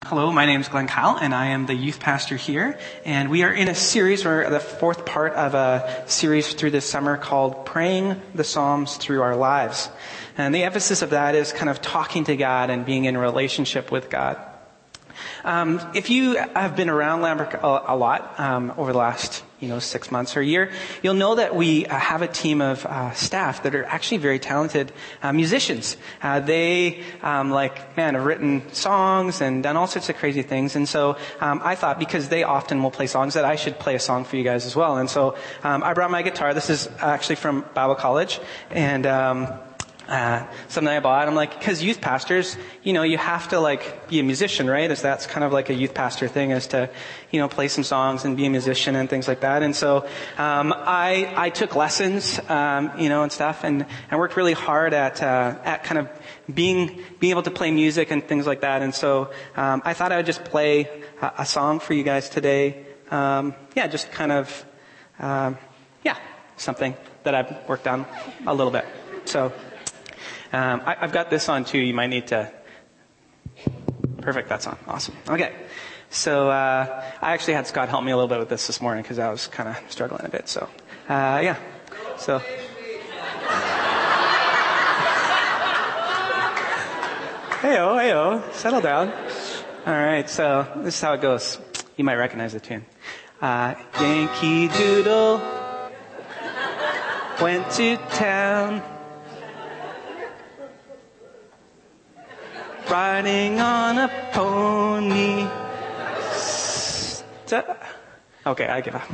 Hello, my name is Glenn Kyle, and I am the youth pastor here. And we are in a series, we're the fourth part of a series through this summer called Praying the Psalms Through Our Lives. And the emphasis of that is kind of talking to God and being in a relationship with God. If you have been around Lambert a lot over the last 6 months or a year, you'll know that we have a team of staff that are actually very talented musicians. They have written songs and done all sorts of crazy things. And so I thought, because they often will play songs, that I should play a song for you guys as well. And so I brought my guitar. This is actually from Bible College, and something I bought. I'm like, because youth pastors, you have to be a musician, right? As that's kind of like a youth pastor thing, is to, play some songs and be a musician and things like that. And so, I took lessons, and stuff, and worked really hard at kind of being able to play music and things like that. And so, I thought I would just play a song for you guys today. Just kind of, something that I've worked on a little bit. So, I've got this on too. You might need to. Perfect. That's on. Awesome. Okay. So, I actually had Scott help me a little bit with this morning because I was kind of struggling a bit. So, So. Hey-oh. Settle down. All right. So, this is how it goes. You might recognize the tune. Yankee Doodle went to town, riding on a pony. Okay, I give up.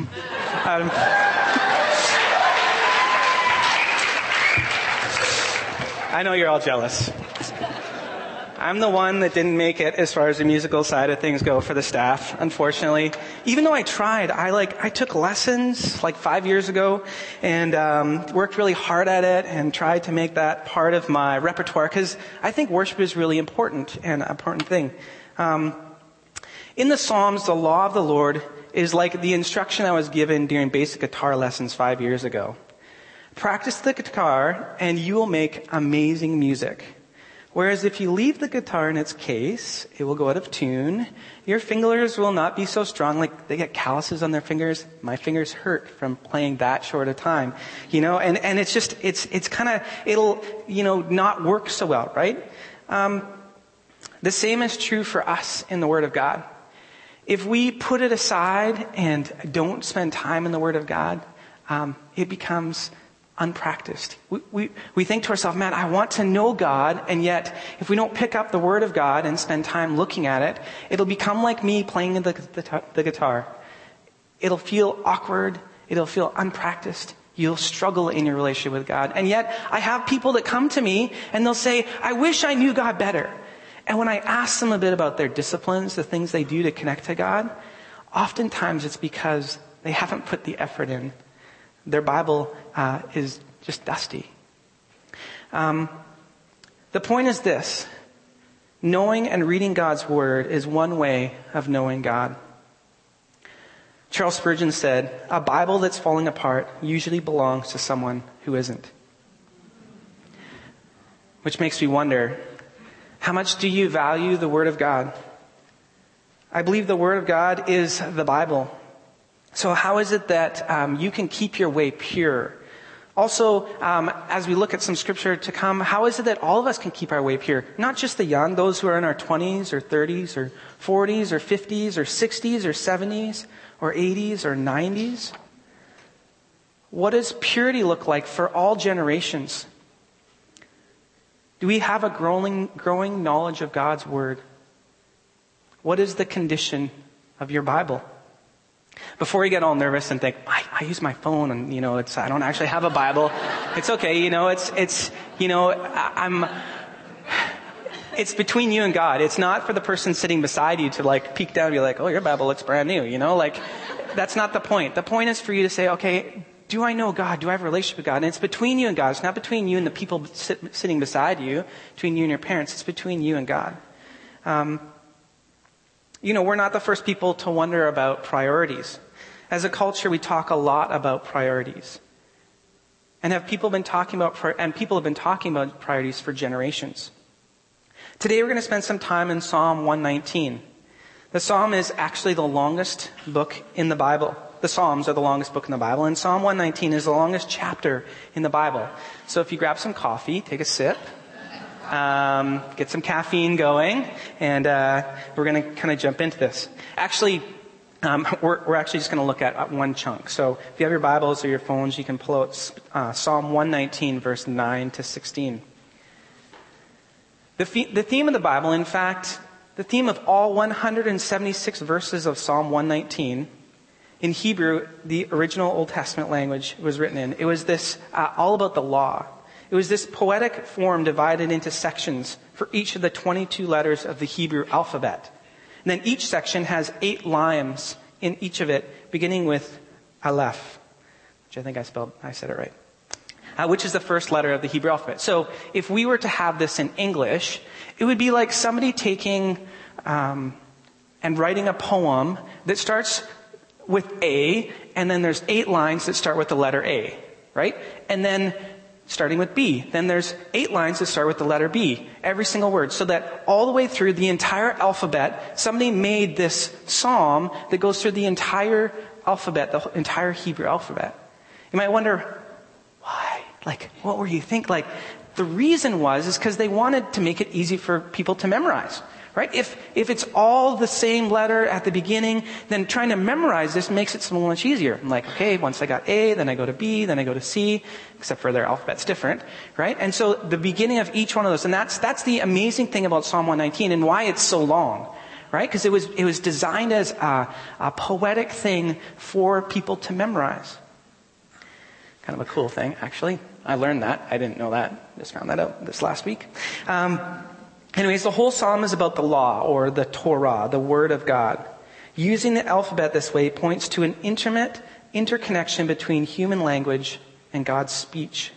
I know you're all jealous. I'm the one that didn't make it as far as the musical side of things go for the staff, unfortunately. Even though I tried, I took lessons 5 years ago and worked really hard at it and tried to make that part of my repertoire, because I think worship is really important and an important thing. In the Psalms, the law of the Lord is like the instruction I was given during basic guitar lessons 5 years ago. Practice the guitar and you will make amazing music. Whereas if you leave the guitar in its case, it will go out of tune. Your fingers will not be so strong. They get calluses on their fingers. My fingers hurt from playing that short a time. And it's just, it's kind of, it'll, not work so well, right? The same is true for us in the Word of God. If we put it aside and don't spend time in the Word of God, it becomes unpracticed. We think to ourselves, man, I want to know God, and yet if we don't pick up the Word of God and spend time looking at it, it'll become like me playing the guitar. It'll feel awkward. It'll feel unpracticed. You'll struggle in your relationship with God. And yet I have people that come to me and they'll say, I wish I knew God better. And when I ask them a bit about their disciplines, the things they do to connect to God, oftentimes it's because they haven't put the effort in. Their Bible is just dusty. The point is this: knowing and reading God's Word is one way of knowing God. Charles Spurgeon said, a Bible that's falling apart usually belongs to someone who isn't. Which makes me wonder, how much do you value the Word of God? I believe the Word of God is the Bible. So how is it that you can keep your way pure? Also, as we look at some scripture to come, how is it that all of us can keep our way pure? Not just the young, those who are in our 20s or 30s or 40s or 50s or 60s or 70s or 80s or 90s. What does purity look like for all generations? Do we have a growing knowledge of God's Word? What is the condition of your Bible? Before you get all nervous and think, I use my phone and, I don't actually have a Bible. It's okay. It's between you and God. It's not for the person sitting beside you to peek down and be like, oh, your Bible looks brand new. That's not the point. The point is for you to say, okay, do I know God? Do I have a relationship with God? And it's between you and God. It's not between you and the people sitting beside you, between you and your parents. It's between you and God. We're not the first people to wonder about priorities. As a culture, we talk a lot about priorities. And people have been talking about priorities for generations. Today we're going to spend some time in Psalm 119. The Psalm is actually the longest book in the Bible. The Psalms are the longest book in the Bible, and Psalm 119 is the longest chapter in the Bible. So if you grab some coffee, take a sip, get some caffeine going, and we're going to kind of jump into this. Actually, we're actually just going to look at one chunk. So if you have your Bibles or your phones, you can pull out Psalm 119, verse 9 to 16. The theme of the Bible, in fact, the theme of all 176 verses of Psalm 119, in Hebrew, the original Old Testament language was written in. It was this, all about the law. It was this poetic form divided into sections for each of the 22 letters of the Hebrew alphabet. And then each section has 8 limes in each of it, beginning with Aleph, which I think I said it right, which is the first letter of the Hebrew alphabet. So if we were to have this in English, it would be like somebody taking and writing a poem that starts with A, and then there's 8 lines that start with the letter A, right? And then starting with B, then there's 8 lines that start with the letter B, every single word, so that all the way through the entire alphabet, somebody made this psalm that goes through the entire alphabet, the entire Hebrew alphabet. You might wonder, why? Like, what were you think? Like, the reason is because they wanted to make it easy for people to memorize. Right? If it's all the same letter at the beginning, then trying to memorize this makes it so much easier. I'm like, okay, once I got A, then I go to B, then I go to C, except for their alphabet's different, right? And so the beginning of each one of those, and that's the amazing thing about Psalm 119 and why it's so long, right? Because it was designed as a poetic thing for people to memorize. Kind of a cool thing, actually. I learned that. I didn't know that. Just found that out this last week. Anyways, the whole psalm is about the law, or the Torah, the Word of God. Using the alphabet this way points to an intimate interconnection between human language and God's speech.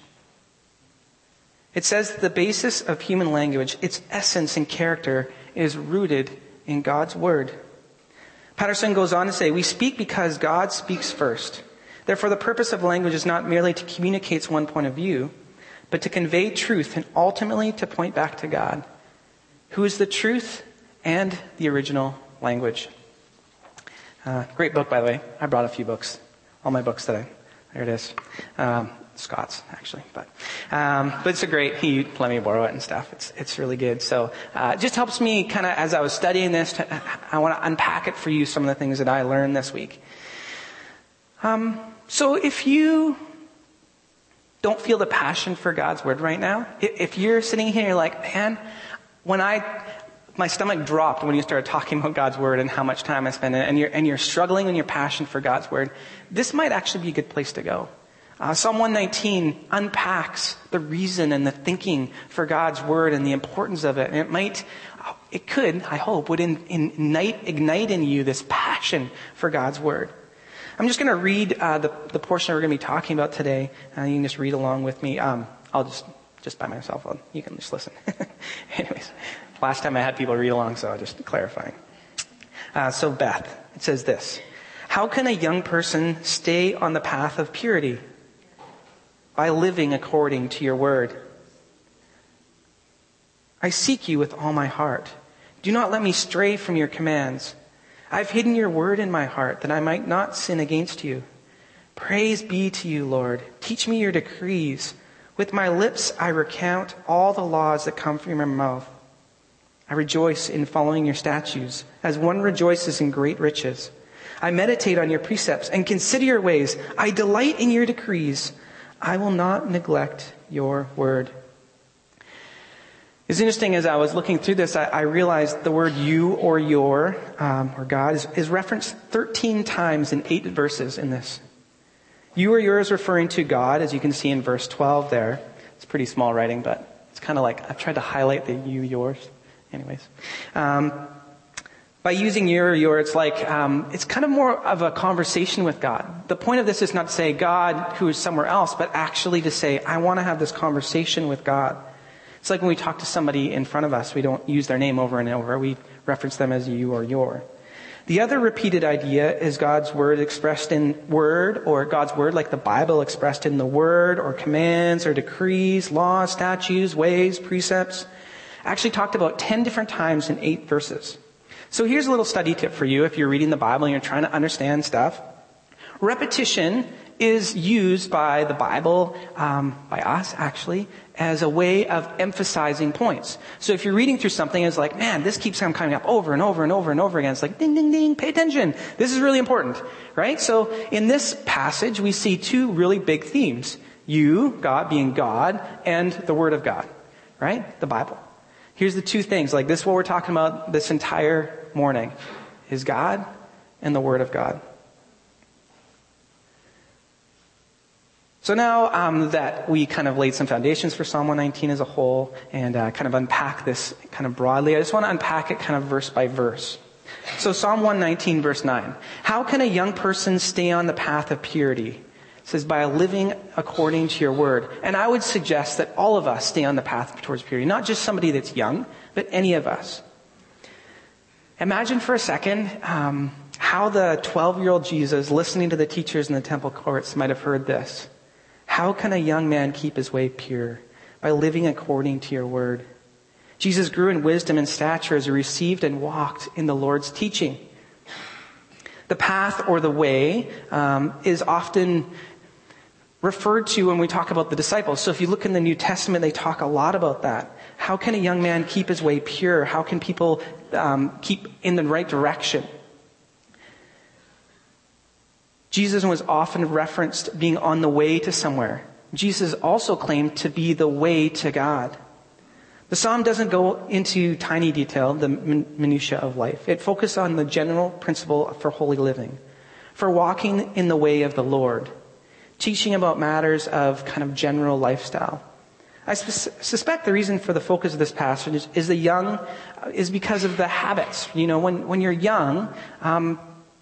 It says that the basis of human language, its essence and character, is rooted in God's Word. Patterson goes on to say, we speak because God speaks first. Therefore, the purpose of language is not merely to communicate one point of view, but to convey truth and ultimately to point back to God, who is the truth and the original language. Great book, by the way. I brought a few books. All my books today. There it is. Scott's, actually. But it's a great, he let me borrow it and stuff. It's really good. So it just helps me kind of, as I was studying this, I want to unpack it for you, some of the things that I learned this week. So if you don't feel the passion for God's Word right now, if you're sitting here and you're like, man, my stomach dropped when you started talking about God's Word and how much time I spend in it, and you're struggling in your passion for God's Word, this might actually be a good place to go. Psalm 119 unpacks the reason and the thinking for God's Word and the importance of it. And it could, I hope, would ignite in you this passion for God's Word. I'm just going to read the portion we're going to be talking about today. You can just read along with me. I'll just by myself. You can just listen. Anyways, last time I had people read along, so I'll just clarifying. So Beth, it says this. How can a young person stay on the path of purity? By living according to your word. I seek you with all my heart. Do not let me stray from your commands. I've hidden your word in my heart that I might not sin against you. Praise be to you, Lord. Teach me your decrees. With my lips I recount all the laws that come from your mouth. I rejoice in following your statutes, as one rejoices in great riches. I meditate on your precepts and consider your ways. I delight in your decrees. I will not neglect your word. It's interesting, as I was looking through this, I realized the word you or your, or God, is referenced 13 times in 8 verses in this. You or yours referring to God, as you can see in verse 12 there. It's pretty small writing, but it's kind of like, I've tried to highlight the you, yours. Anyways. By using you or your, it's like, it's kind of more of a conversation with God. The point of this is not to say God who is somewhere else, but actually to say, I want to have this conversation with God. It's like when we talk to somebody in front of us, we don't use their name over and over. We reference them as you or your. The other repeated idea is God's word expressed in word, or God's word like the Bible expressed in the word, or commands, or decrees, laws, statutes, ways, precepts. Actually talked about 10 different times in 8 verses. So here's a little study tip for you if you're reading the Bible and you're trying to understand stuff. Repetition is used by the Bible, by us actually, as a way of emphasizing points. So if you're reading through something, it's like, man, this keeps on coming up over and over and over and over again. It's like, ding, ding, ding, pay attention. This is really important, right? So in this passage, we see two really big themes. You, God, being God, and the Word of God, right? The Bible. Here's the two things. Like, this is what we're talking about this entire morning, is God and the Word of God. So now that we kind of laid some foundations for Psalm 119 as a whole and kind of unpack this kind of broadly, I just want to unpack it kind of verse by verse. So Psalm 119 verse 9. How can a young person stay on the path of purity? It says, by living according to your word. And I would suggest that all of us stay on the path towards purity. Not just somebody that's young, but any of us. Imagine for a second how the 12-year-old Jesus, listening to the teachers in the temple courts, might have heard this. How can a young man keep his way pure? By living according to your word. Jesus grew in wisdom and stature as he received and walked in the Lord's teaching. The path or the way is often referred to when we talk about the disciples. So if you look in the New Testament, they talk a lot about that. How can a young man keep his way pure? How can people keep in the right direction? Jesus was often referenced being on the way to somewhere. Jesus also claimed to be the way to God. The psalm doesn't go into tiny detail, the minutiae of life. It focuses on the general principle for holy living, for walking in the way of the Lord, teaching about matters of kind of general lifestyle. I suspect the reason for the focus of this passage is because of the habits. You know, when you're young, and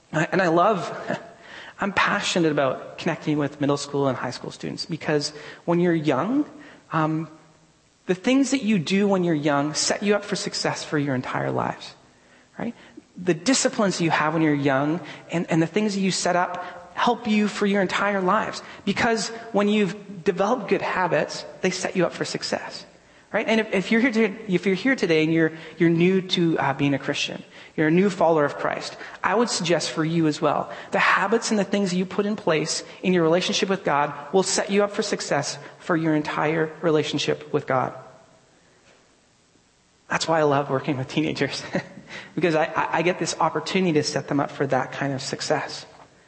I'm passionate about connecting with middle school and high school students because when you're young, the things that you do when you're young set you up for success for your entire lives, right? The disciplines you have when you're young and the things that you set up help you for your entire lives because when you've developed good habits, they set you up for success, right? And if you're here today and you're new to being a Christian, you're a new follower of Christ, I would suggest for you as well, the habits and the things that you put in place in your relationship with God will set you up for success for your entire relationship with God. That's why I love working with teenagers, because I get this opportunity to set them up for that kind of success.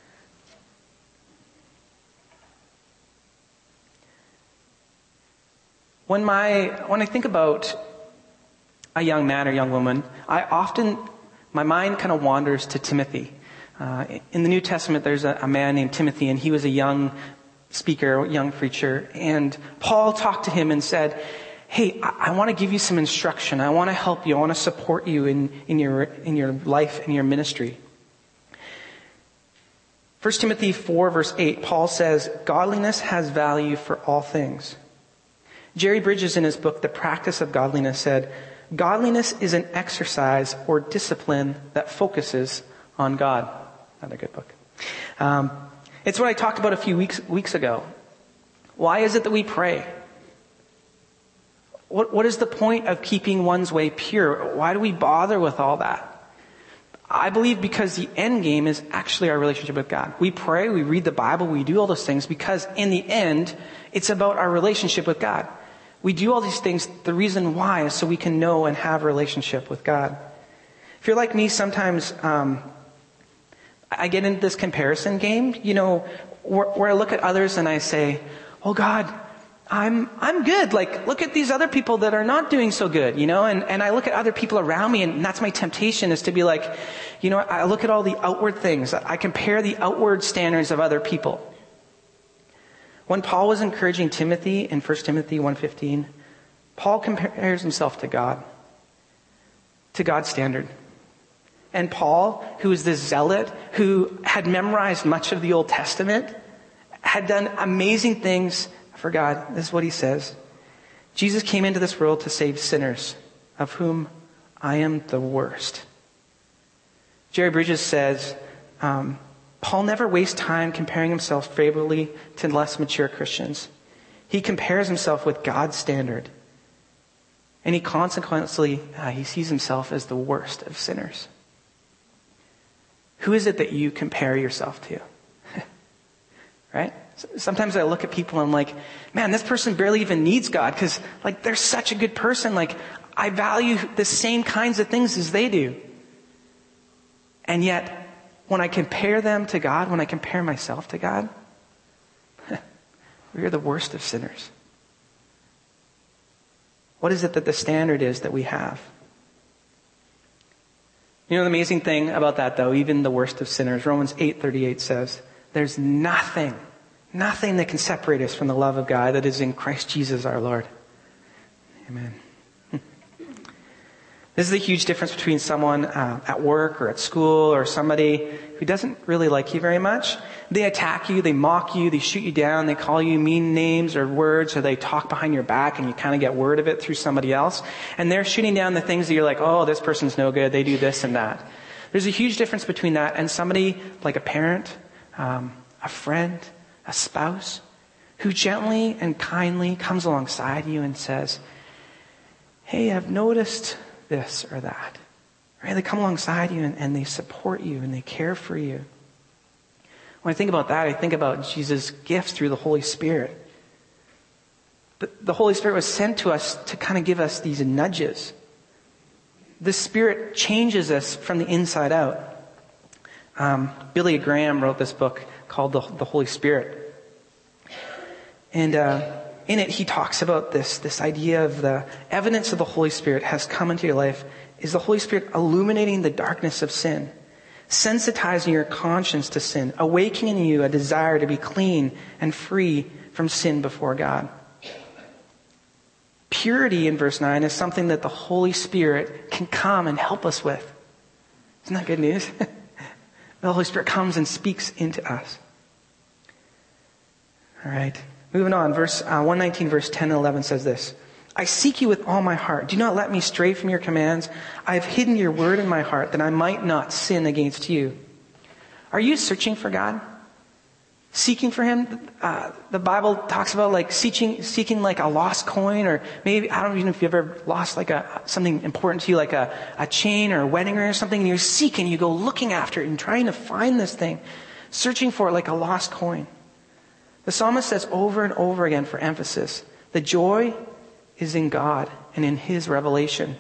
When I think about a young man or young woman, my mind kind of wanders to Timothy. In the New Testament, there's a man named Timothy, and he was a young speaker, young preacher. And Paul talked to him and said, hey, I want to give you some instruction. I want to help you. I want to support you in your life and your ministry. 1 Timothy 4, verse 8, Paul says, godliness has value for all things. Jerry Bridges, in his book, The Practice of Godliness, said, godliness is an exercise or discipline that focuses on God. Another good book. It's what I talked about a few weeks ago. Why is it that we pray? What is the point of keeping one's way pure? Why do we bother with all that? I believe because the end game is actually our relationship with God. We pray, we read the Bible, we do all those things because in the end, it's about our relationship with God. We do all these things, the reason why is so we can know and have a relationship with God. If you're like me, sometimes I get into this comparison game, you know, where I look at others and I say, oh God, I'm good. Like, look at these other people that are not doing so good, you know, and I look at other people around me and that's my temptation is to be like, you know, I look at all the outward things. I compare the outward standards of other people. When Paul was encouraging Timothy in 1 Timothy 1:15, Paul compares himself to God, to God's standard. And Paul, who is this zealot, who had memorized much of the Old Testament, had done amazing things for God. This is what he says. Jesus came into this world to save sinners, of whom I am the worst. Jerry Bridges says, Paul never wastes time comparing himself favorably to less mature Christians. He compares himself with God's standard. And he consequently, he sees himself as the worst of sinners. Who is it that you compare yourself to? Right? Sometimes I look at people and I'm like, man, this person barely even needs God because like they're such a good person. Like I value the same kinds of things as they do. And yet when I compare them to God, when I compare myself to God, we are the worst of sinners. What is it that the standard is that we have? You know the amazing thing about that though, even the worst of sinners, Romans 8:38 says, there's nothing that can separate us from the love of God that is in Christ Jesus our Lord. Amen. This is a huge difference between someone at work or at school or somebody who doesn't really like you very much. They attack you, they mock you, they shoot you down, they call you mean names or words, or they talk behind your back and you kind of get word of it through somebody else. And they're shooting down the things that you're like, oh, this person's no good, they do this and that. There's a huge difference between that and somebody like a parent, a friend, a spouse, who gently and kindly comes alongside you and says, hey, I've noticed this or that. Right? They come alongside you and they support you and they care for you. When I think about that, I think about Jesus' gifts through the Holy Spirit. The Holy Spirit was sent to us to kind of give us these nudges. The Spirit changes us from the inside out. Billy Graham wrote this book called The Holy Spirit. And in it, he talks about this idea of the evidence of the Holy Spirit has come into your life is the Holy Spirit illuminating the darkness of sin, sensitizing your conscience to sin, awakening in you a desire to be clean and free from sin before God. Purity in verse 9 is something that the Holy Spirit can come and help us with. Isn't that good news? The Holy Spirit comes and speaks into us. All right. Moving on, 119, verse 10 and 11 says this. I seek you with all my heart. Do not let me stray from your commands. I have hidden your word in my heart that I might not sin against you. Are you searching for God? Seeking for Him? The Bible talks about like seeking like a lost coin, or maybe, I don't even know if you've ever lost like something important to you, like a chain or a wedding ring or something, and you're seeking, you go looking after it and trying to find this thing, searching for it like a lost coin. The psalmist says over and over again for emphasis, the joy is in God and in His revelation.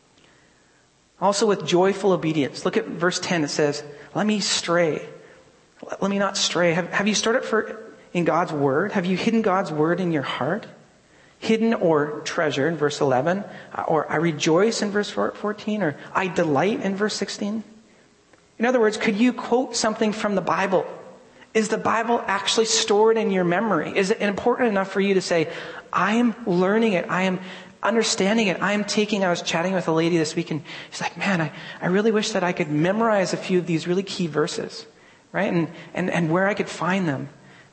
Also with joyful obedience. Look at verse 10. It says, let me stray. Let me not stray. Have you stored it in God's word? Have you hidden God's word in your heart? Hidden or treasured in verse 11. Or I rejoice in verse 14. Or I delight in verse 16. In other words, could you quote something from the Bible? Is the Bible actually stored in your memory? Is it important enough for you to say, I am learning it. I am understanding it. I was chatting with a lady this week and she's like, man, I really wish that I could memorize a few of these really key verses, right? And where I could find them.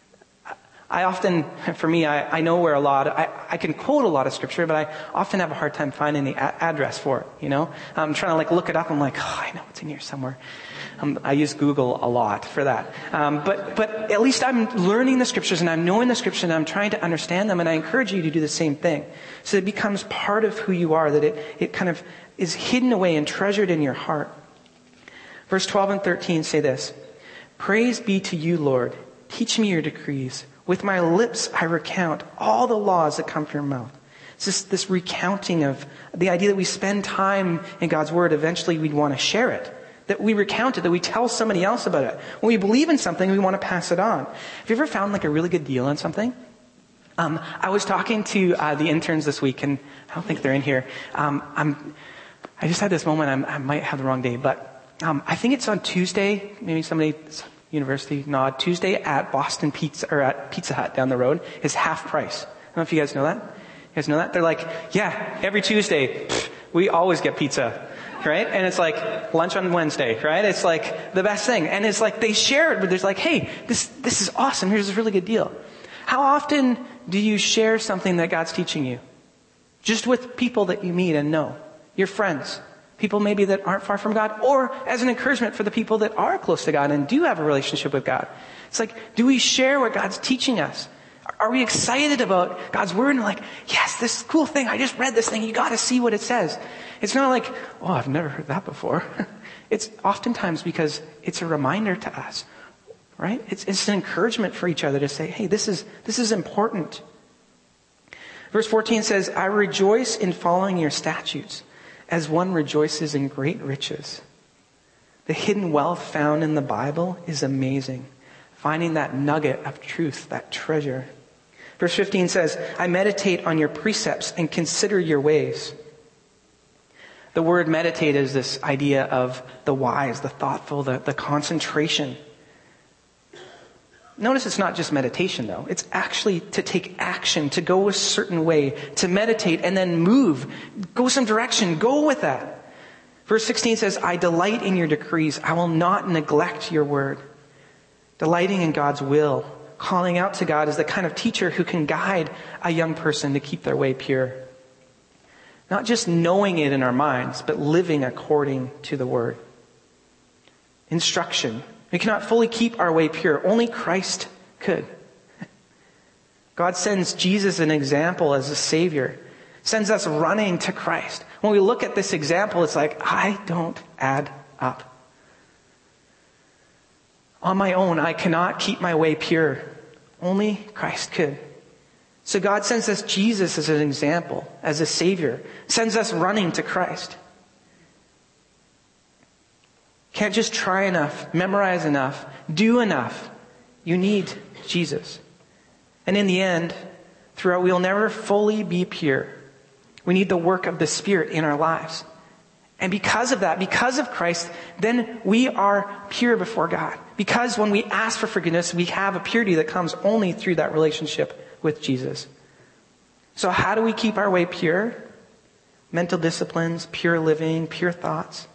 I often, for me, I know where I can quote a lot of scripture, but I often have a hard time finding the address for it, you know? I'm trying to like look it up. I'm like, oh, I know it's in here somewhere. I use Google a lot for that. But at least I'm learning the scriptures and I'm knowing the scriptures and I'm trying to understand them, and I encourage you to do the same thing. So it becomes part of who you are, that it kind of is hidden away and treasured in your heart. Verse 12 and 13 say this, praise be to you, Lord. Teach me your decrees. With my lips I recount all the laws that come from your mouth. It's just this recounting of the idea that we spend time in God's word. Eventually we'd want to share it. That we recount it, that we tell somebody else about it. When we believe in something, we want to pass it on. Have you ever found like a really good deal on something? I was talking to the interns this week, and I don't think they're in here. I just had this moment, I might have the wrong day, but I think it's on Tuesday, maybe somebody, university nod, Tuesday at Boston Pizza, or at Pizza Hut down the road is half price. I don't know if you guys know that. You guys know that? They're like, yeah, every Tuesday, we always get pizza. Right? And it's like lunch on Wednesday, right? It's like the best thing. And it's like they share it, but there's like, hey, this is awesome. Here's this really good deal. How often do you share something that God's teaching you? Just with people that you meet and know. Your friends. People maybe that aren't far from God. Or as an encouragement for the people that are close to God and do have a relationship with God. It's like, do we share what God's teaching us? Are we excited about God's word and like, yes, this cool thing, I just read this thing, you got to see what it says. It's not like, oh, I've never heard that before. It's oftentimes because it's a reminder to us, right? It's an encouragement for each other to say, hey, this is important. Verse 14 says, I rejoice in following your statutes as one rejoices in great riches. The hidden wealth found in the Bible is amazing. Finding that nugget of truth, that treasure. Verse 15 says, I meditate on your precepts and consider your ways. The word meditate is this idea of the wise, the thoughtful, the concentration. Notice it's not just meditation, though. It's actually to take action, to go a certain way, to meditate and then move. Go some direction. Go with that. Verse 16 says, I delight in your decrees. I will not neglect your word. Delighting in God's will, calling out to God is the kind of teacher who can guide a young person to keep their way pure. Not just knowing it in our minds, but living according to the word. Instruction. We cannot fully keep our way pure. Only Christ could. God sends Jesus an example as a Savior. Sends us running to Christ. When we look at this example, it's like, I don't add up. On my own, I cannot keep my way pure. Only Christ could. So God sends us Jesus as an example, as a Savior. Sends us running to Christ. Can't just try enough, memorize enough, do enough. You need Jesus. And in the end, throughout, we'll never fully be pure. We need the work of the Spirit in our lives. And because of that, because of Christ, then we are pure before God. Because when we ask for forgiveness, we have a purity that comes only through that relationship with Jesus. So how do we keep our way pure? Mental disciplines, pure living, pure thoughts.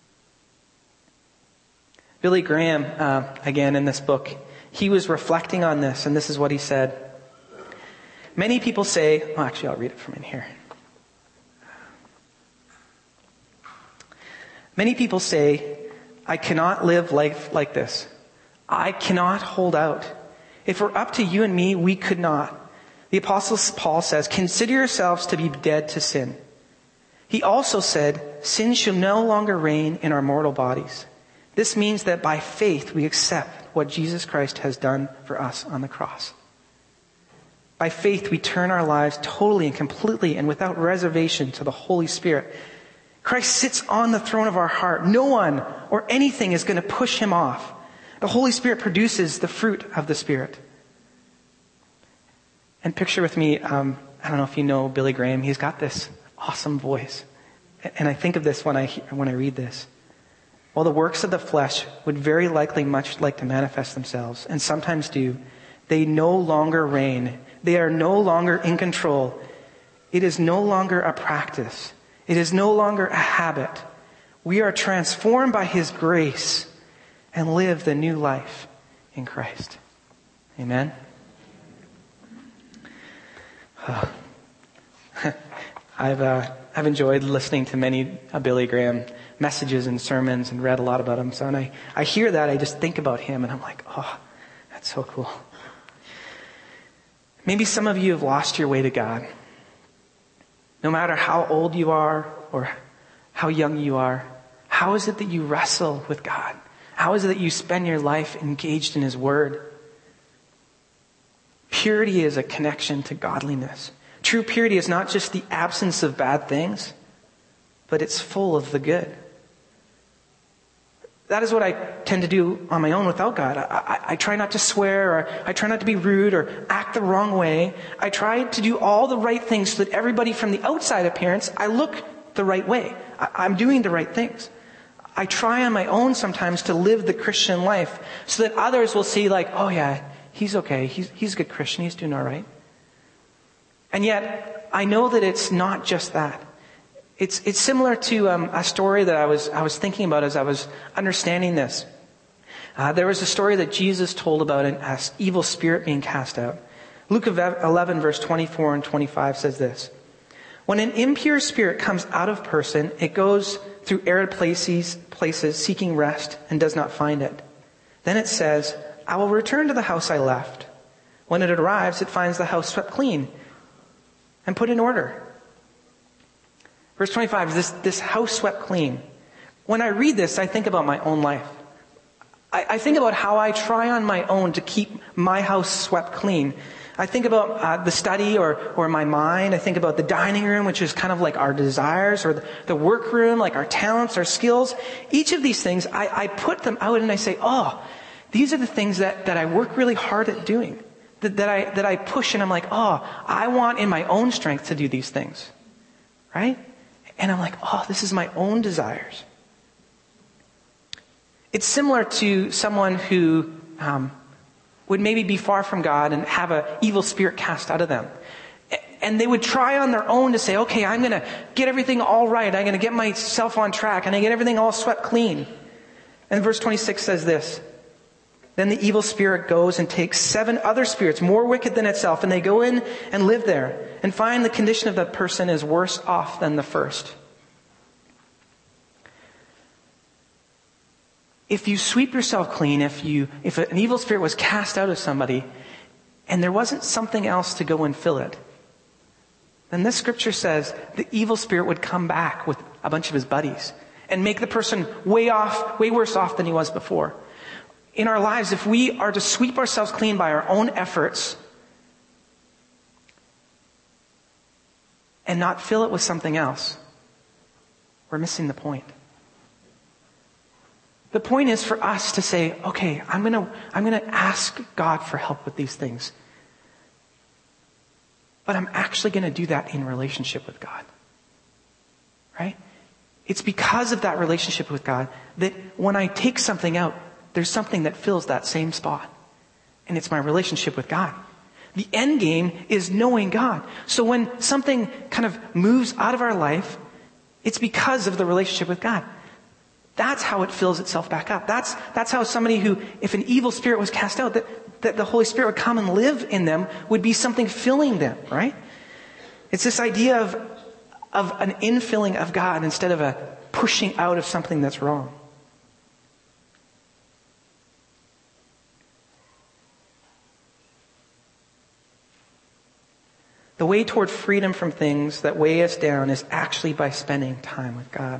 Billy Graham, again in this book, he was reflecting on this, and this is what he said. Many people say, well, actually I'll read it from in here. Many people say, I cannot live life like this. I cannot hold out. If we're up to you and me, we could not. The Apostle Paul says, consider yourselves to be dead to sin. He also said, sin shall no longer reign in our mortal bodies. This means that by faith we accept what Jesus Christ has done for us on the cross. By faith we turn our lives totally and completely and without reservation to the Holy Spirit. Christ sits on the throne of our heart. No one or anything is going to push him off. The Holy Spirit produces the fruit of the Spirit. And picture with me, I don't know if you know Billy Graham. He's got this awesome voice. And I think of this when I read this. While the works of the flesh would very likely much like to manifest themselves, and sometimes do, they no longer reign. They are no longer in control. It is no longer a practice. It is no longer a habit. We are transformed by His grace and live the new life in Christ. Amen? I've enjoyed listening to many Billy Graham messages and sermons and read a lot about him. So when I hear that, I just think about him and I'm like, oh, that's so cool. Maybe some of you have lost your way to God. No matter how old you are or how young you are, how is it that you wrestle with God? How is it that you spend your life engaged in His Word? Purity is a connection to godliness. True purity is not just the absence of bad things, but it's full of the good. That is what I tend to do on my own without God. I try not to swear, or I try not to be rude or act the wrong way. I try to do all the right things so that everybody from the outside appearance, I look the right way. I'm doing the right things. I try on my own sometimes to live the Christian life so that others will see like, oh yeah, he's okay. He's a good Christian. He's doing all right. And yet, I know that it's not just that. It's similar to a story that I was thinking about as I was understanding this. There was a story that Jesus told about an evil spirit being cast out. Luke 11 verse 24 and 25 says this. When an impure spirit comes out of a person, it goes through arid places seeking rest and does not find it. Then it says, I will return to the house I left. When it arrives, it finds the house swept clean and put in order. Verse 25 is this house swept clean. When I read this, I think about my own life. I think about how I try on my own to keep my house swept clean. I think about the study or my mind. I think about the dining room, which is kind of like our desires, or the workroom, like our talents, our skills. Each of these things, I put them out and I say, these are the things that I work really hard at doing. That I push, and I'm like, I want in my own strength to do these things. Right? And I'm like, this is my own desires. It's similar to someone who would maybe be far from God and have an evil spirit cast out of them. And they would try on their own to say, okay, I'm going to get everything all right. I'm going to get myself on track, and I get everything all swept clean. And verse 26 says this: then the evil spirit goes and takes 7 other spirits more wicked than itself, and they go in and live there and find the condition of that person is worse off than the first. If you sweep yourself clean, if an evil spirit was cast out of somebody and there wasn't something else to go and fill it, then this scripture says the evil spirit would come back with a bunch of his buddies and make the person way worse off than he was before. In our lives, if we are to sweep ourselves clean by our own efforts and not fill it with something else, we're missing the point. The point is for us to say, okay, I'm going to ask God for help with these things. But I'm actually going to do that in relationship with God. Right? It's because of that relationship with God that when I take something out, there's something that fills that same spot. And it's my relationship with God. The end game is knowing God. So when something kind of moves out of our life, it's because of the relationship with God. That's how it fills itself back up. That's how somebody who, if an evil spirit was cast out, that the Holy Spirit would come and live in them, would be something filling them, right? It's this idea of an infilling of God instead of a pushing out of something that's wrong. The way toward freedom from things that weigh us down is actually by spending time with God.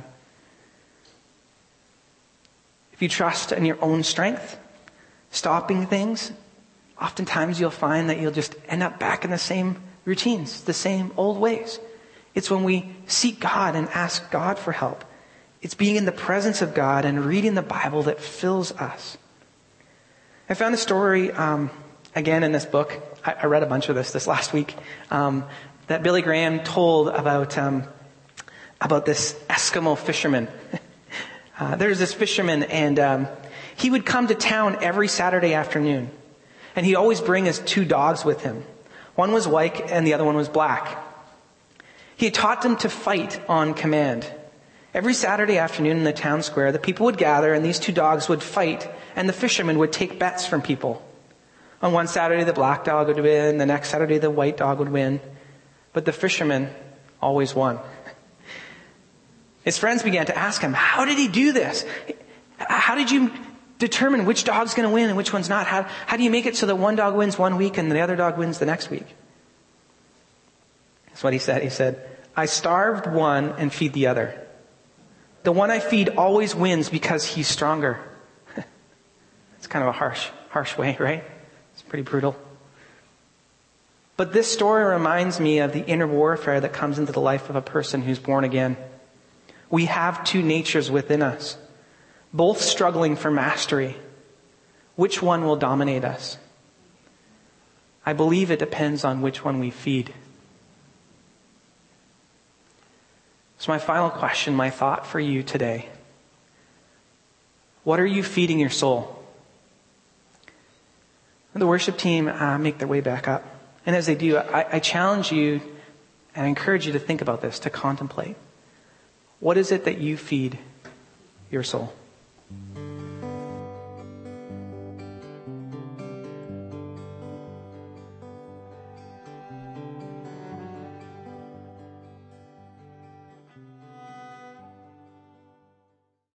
If you trust in your own strength, stopping things, oftentimes you'll find that you'll just end up back in the same routines, the same old ways. It's when we seek God and ask God for help. It's being in the presence of God and reading the Bible that fills us. I found a story, again in this book. I read a bunch of this last week, that Billy Graham told about this Eskimo fisherman. There's this fisherman, and he would come to town every Saturday afternoon. And he'd always bring his 2 dogs with him. One was white and the other one was black. He had taught them to fight on command. Every Saturday afternoon in the town square, the people would gather and these 2 dogs would fight, and the fisherman would take bets from people. On one Saturday, the black dog would win. The next Saturday, the white dog would win. But the fisherman always won. His friends began to ask him, how did he do this? How did you determine which dog's going to win and which one's not? How do you make it so that one dog wins one week and the other dog wins the next week? That's what he said. He said, I starved one and feed the other. The one I feed always wins because he's stronger. It's kind of a harsh way, right? It's pretty brutal. But this story reminds me of the inner warfare that comes into the life of a person who's born again. We have 2 natures within us, both struggling for mastery. Which one will dominate us? I believe it depends on which one we feed. So my final question, my thought for you today. What are you feeding your soul? And the worship team make their way back up. And as they do, I challenge you and I encourage you to think about this, to contemplate. What is it that you feed your soul?